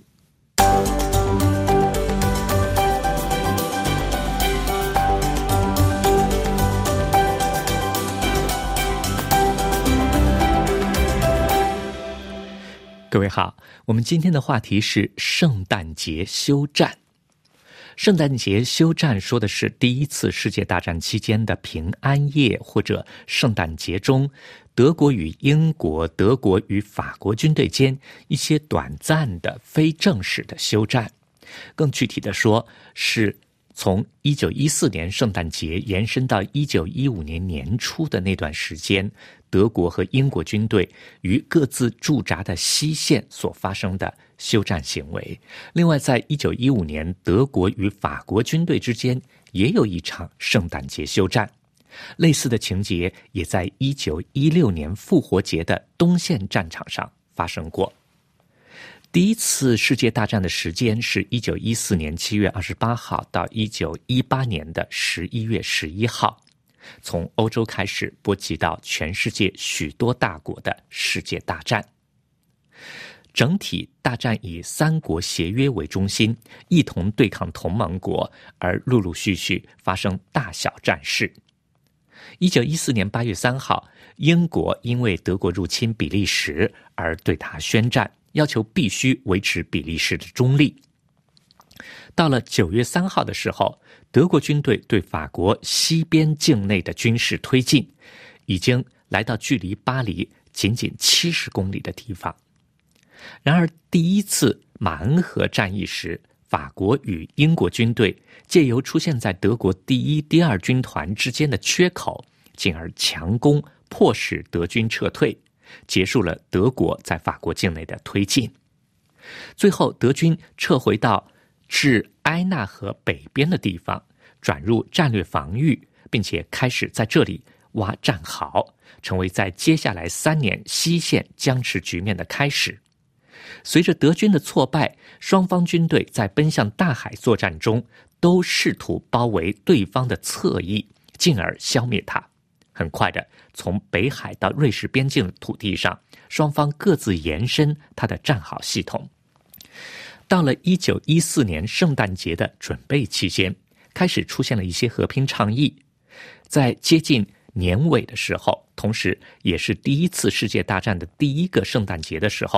各位好，我们今天的话题是圣诞节休战。圣诞节休战说的是第一次世界大战期间的平安夜或者圣诞节中，德国与英国、德国与法国军队间一些短暂的非正式的休战。更具体的说，是从一九一四年圣诞节延伸到一九一五年年初的那段时间，德国和英国军队于各自驻扎的西线所发生的休战行为。另外，在一九一五年，德国与法国军队之间也有一场圣诞节休战。类似的情节也在一九一六年复活节的东线战场上发生过。第一次世界大战的时间是一九一四年七月二十八号到一九一八年的十一月十一号，从欧洲开始波及到全世界许多大国的世界大战。整体大战以三国协约为中心，一同对抗同盟国，而陆陆续续发生大小战事。一九一四年八月三号，英国因为德国入侵比利时而对他宣战，要求必须维持比利时的中立。到了九月三号的时候，德国军队对法国西边境内的军事推进，已经来到距离巴黎仅仅七十公里的地方。然而，第一次马恩河战役时，法国与英国军队借由出现在德国第一、第二军团之间的缺口，进而强攻，迫使德军撤退，结束了德国在法国境内的推进。最后，德军撤回到至埃纳河北边的地方，转入战略防御，并且开始在这里挖战壕，成为在接下来三年西线僵持局面的开始。随着德军的挫败，双方军队在奔向大海作战中都试图包围对方的侧翼，进而消灭它。很快的，从北海到瑞士边境的土地上，双方各自延伸它的战壕系统。到了一九一四年圣诞节的准备期间，开始出现了一些和平倡议。在接近年尾的时候，同时也是第一次世界大战的第一个圣诞节的时候，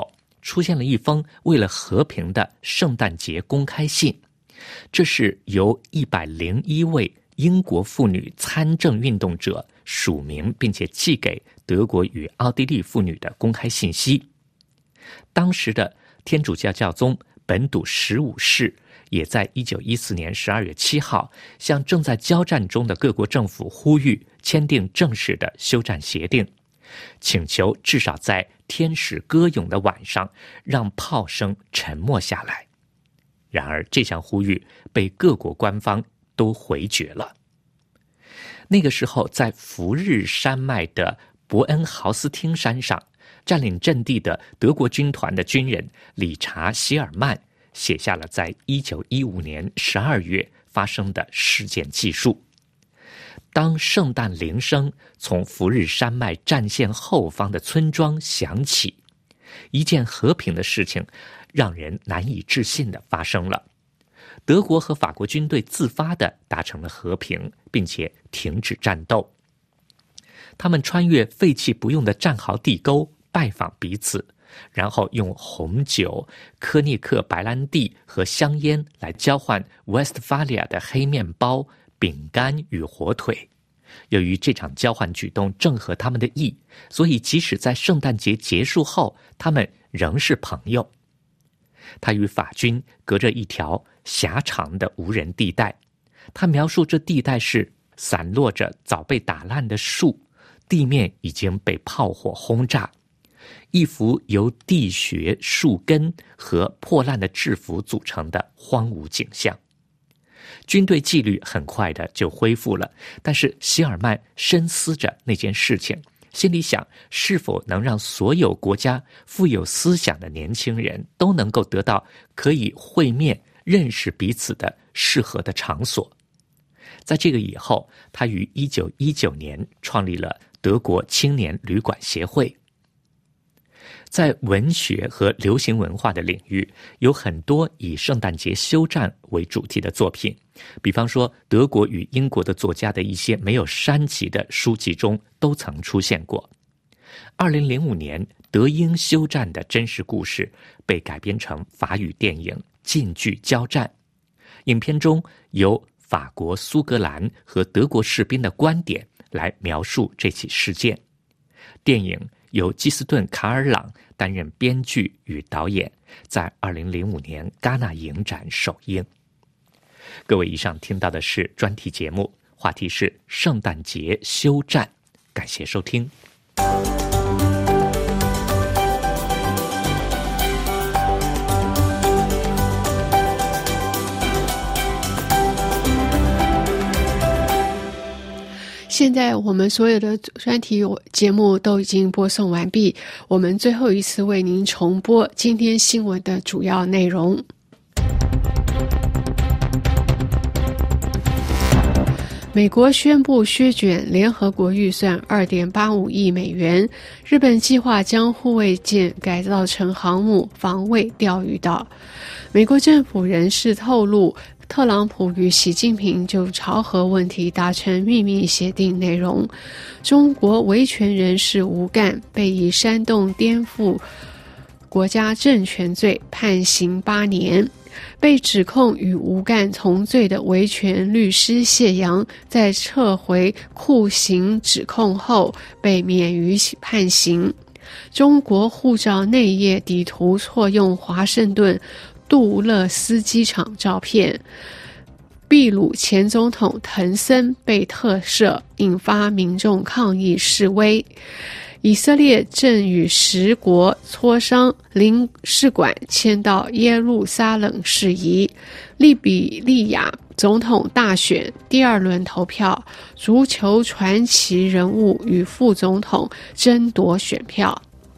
出现了一封为了和平的圣诞节公开信，这是由一百零一位英国妇女参政运动者署名并且寄给德国与奥地利妇女的公开信息。当时的天主教教宗本笃十五世也在一九一四年十二月七号向正在交战中的各国政府呼吁签订正式的休战协定，请求至少在天使歌咏的晚上让炮声沉默下来。然而这项呼吁被各国官方都回绝了。那个时候，在福日山脉的伯恩豪斯汀山上，占领阵地的德国军团的军人理查·希尔曼写下了在一九一五年十二月发生的事件记述。当圣诞铃声从福日山脉战线后方的村庄响起，一件和平的事情让人难以置信地发生了。德国和法国军队自发地达成了和平，并且停止战斗。他们穿越废弃不用的战壕地沟，拜访彼此，然后用红酒、科涅克白兰地和香烟来交换威斯特法利亚的黑面包、饼干与火腿。由于这场交换举动正合他们的意，所以即使在圣诞节结束后，他们仍是朋友。他与法军隔着一条狭长的无人地带，他描述这地带是散落着早被打烂的树，地面已经被炮火轰炸，一幅由地穴、树根和破烂的制服组成的荒芜景象。军队纪律很快的就恢复了，但是希尔曼深思着那件事情，心里想，是否能让所有国家富有思想的年轻人都能够得到可以会面、认识彼此的适合的场所。在这个以后，他于一九一九年创立了德国青年旅馆协会。在文学和流行文化的领域，有很多以圣诞节休战为主题的作品，比方说德国与英国的作家的一些没有删集的书籍中都曾出现过。二零零五年德英休战的真实故事被改编成法语电影《近距交战》，影片中由法国、苏格兰和德国士兵的观点来描述这起事件。电影由基斯顿·卡尔朗担任编剧与导演，在二零零五年戛纳影展首映。各位，以上听到的是专题节目，话题是圣诞节休战。感谢收听。 现在我们所有的专题节目都已经播送完毕，我们最后一次为您重播今天新闻的主要内容。美国宣布削减联合国预算 二点八五亿美元，日本计划将护卫舰改造成航母防卫钓鱼岛。美国政府人士透露，特朗普与习近平就朝核问题达成秘密协定内容。中国维权人士吴干被以煽动颠覆国家政权罪判刑八年。被指控与吴干同罪的维权律师谢阳，在撤回酷刑指控后被免于判刑。中国护照内页底图错用华盛顿杜勒斯机场照片。秘鲁前总统滕森被特赦，引发民众抗议示威。以色列正与十国磋商领事馆迁到耶路撒冷事宜。利比利亚总统大选第二轮投票，足球传奇人物与副总统争夺选票。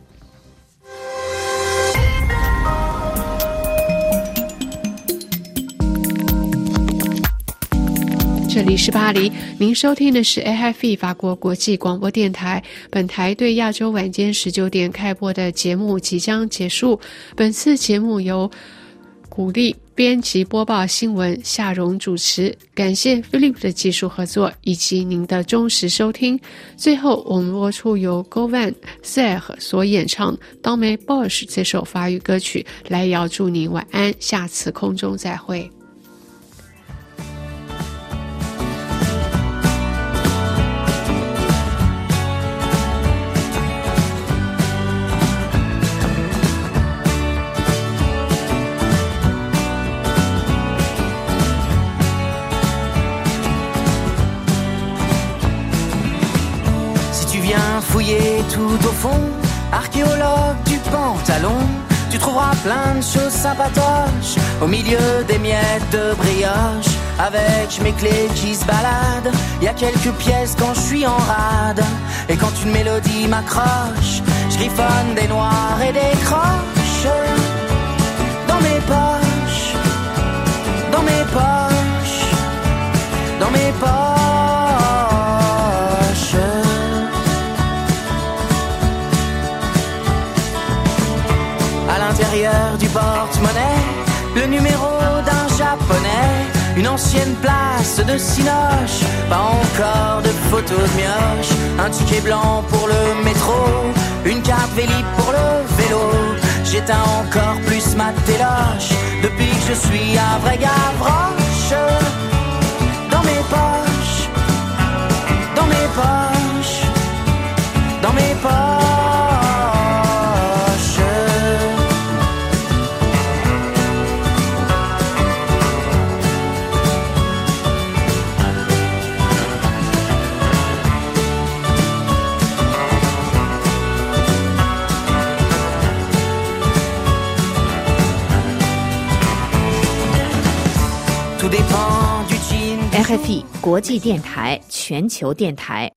这里是巴黎，您收听的是 A F I 法国国际广播电台。本台对亚洲晚间十九点开播的节目即将结束。本次节目由鼓励编辑播报新闻，夏蓉主持。感谢 Philip 的技术合作以及您的忠实收听。最后，我们播出由 Govan Serre 所演唱 Dans mes poches 这首法语歌曲，来遥祝您晚安，下次空中再会。 Fouiller tout au fond, archéologue du pantalon, tu trouveras plein de choses sympatoches au milieu des miettes de brioche. Avec mes clés qui se baladent, y a quelques pièces quand je suis en rade. Et quand une mélodie m'accroche, je griffonne des noirs et des croches. Dans mes poches, dans mes poches, dans mes poches. À l'intérieur du porte-monnaie, le numéro d'un japonais, une ancienne place de cinoche, pas encore de photos de mioche, un ticket blanc pour le métro, une carte Vélib pour le vélo. J'éteins encore plus ma téloche depuis que je suis à vrai Gavroche. Dans mes poches, dans mes poches, dans mes poches. R F I 国际电台，全球电台。